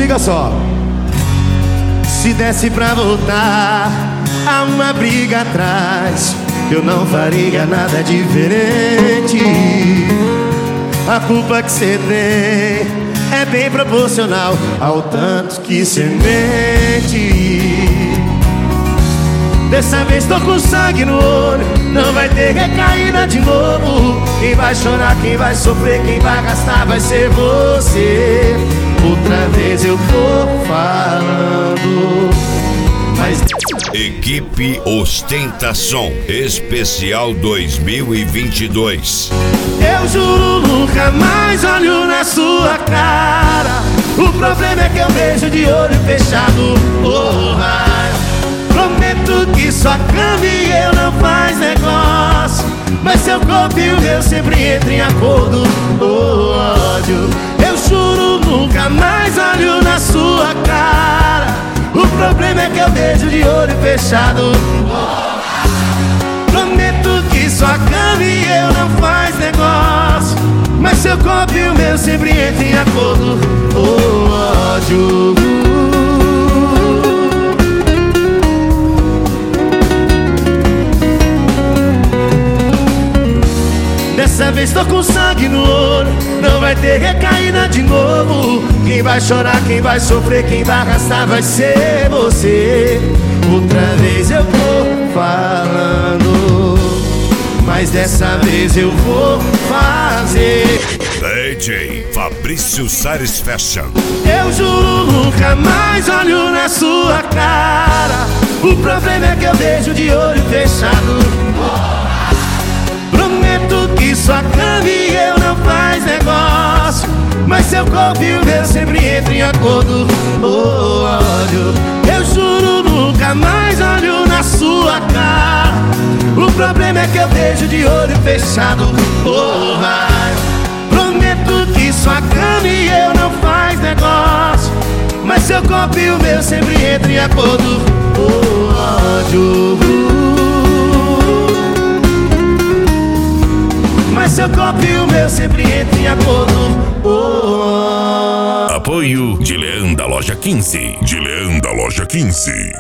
liga só. Se desse pra voltar a uma briga atrás, eu não faria nada diferente. A culpa que cê tem é bem proporcional ao tanto que cê mente. Dessa vez tô com sangue no olho, não vai ter recaída de novo. Quem vai chorar, quem vai sofrer, quem vai gastar vai ser você. Outra vez eu tô falando, mas... Equipe Ostentação Especial 2022. Eu juro nunca mais olho na sua cara. O problema é que eu vejo de olho fechado. Oh, prometo que sua cama e eu não faz negócio, mas seu corpo e o meu sempre entram em acordo. Oh, ódio. Eu juro nunca mais olho na sua cara. O problema é que eu vejo de olho fechado. Prometo que sua cama e eu não faz negócio, mas seu corpo e o meu sempre entram em acordo. Oh, ódio. Dessa vez tô com sangue no olho, não vai ter recaída de novo. Quem vai chorar, quem vai sofrer, quem vai arrastar vai ser você. Outra vez eu vou falando, mas dessa vez eu vou fazer. DJ Fabrício Sares Fashion. Eu juro nunca mais olho na sua cara. O problema é que eu vejo de olho fechado. Prometo que sua cama e eu não faz negócio, mas seu corpo e o meu sempre entram em acordo. Oh, ódio. Eu juro nunca mais olho na sua cara. O problema é que eu vejo de olho fechado. Oh, prometo que sua cama e eu não faz negócio, mas seu corpo e o meu sempre entram em acordo. Oh, ódio. Mas seu corpo e o meu sempre entram em acordo. Oh. Apoio de Leão da Loja 15. De Leão da Loja 15.